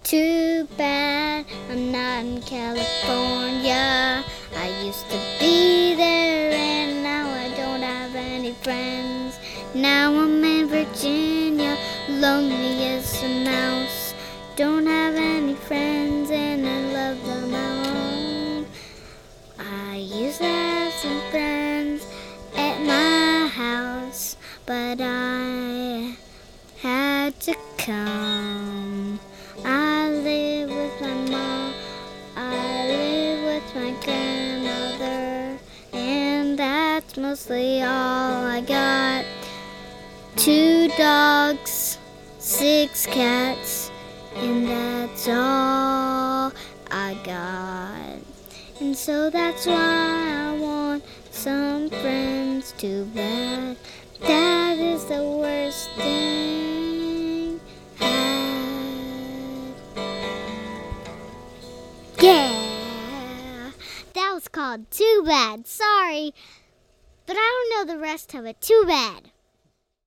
Too bad I'm not in California. I used to be there and now I don't have any friends. Now I'm in Virginia, lonely as a mouse. Don't have any friends and I love them all. I used to have some friends at my house, but I had to come. I live with my mom, I live with my grandmother, and that's mostly all I got. 2 dogs, 6 cats, and that's all I got. And so that's why I want some friends. Too bad that is the worst thing. Yeah, that was called Too Bad. Sorry, but I don't know the rest of it. Too bad.